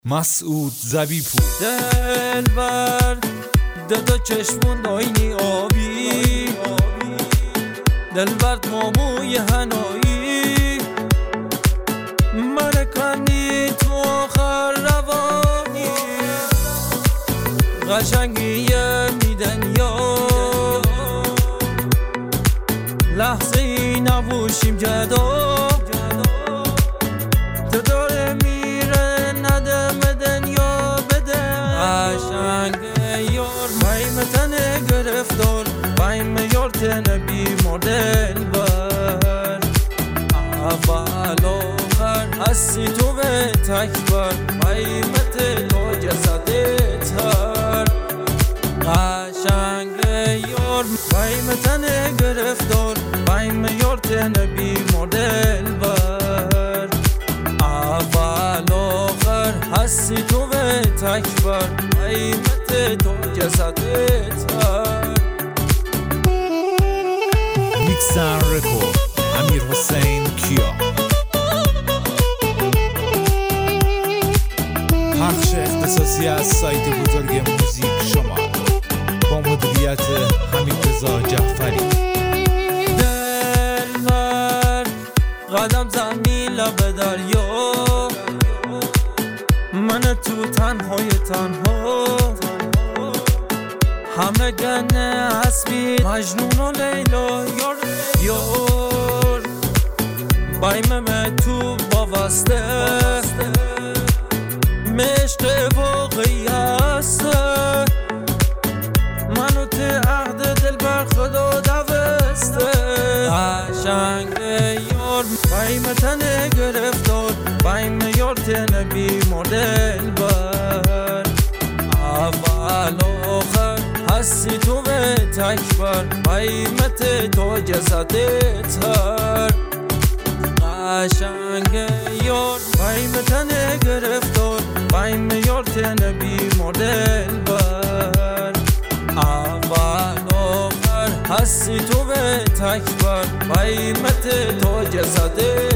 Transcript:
مسعود زبیپور دلبر دو چشمون داینی آبی دلبر ماموی هنایی مرکنی تو آخر روانی قشنگی میدن یا لحظه ای نبوشیم جدا تو داره میره ندم دنیا بده قشنگ یار بایم تنه گرفتار بایم یار تنه بیمار دلبر اول آخر هستی تو به تکبر بایمت تو جسدت هر قشنگ یار بایم تنه گرفتار بایم یار تنه بیمار دلبر اول آخر هستی تو به تکبر قیمت تو جسدت هر میکسن رکورد امیر حسین کیا پخش اختصاصی از سایت بزرگ موزیک شما با مدیریت حمیدرضا جعفری. دلبر قدم زمین لب دریا من تو تنهای تنها همه گنه حسبی مجنون و لیلا یار بایم تو وابسته مشق واقعی هست منو ته عهد دلبر خدا دوسته قشنگ یار بایم تنه گرفتار بایم یار تنه بیمار دلبر اول آخر هستی تو به تکبر بایمت تو جسدت هر قشنگ یار بایم تنه گرفتار بایم یار تنه بیمار دلبر اول آخر هستی تو به تکبر بایمت تو جسدت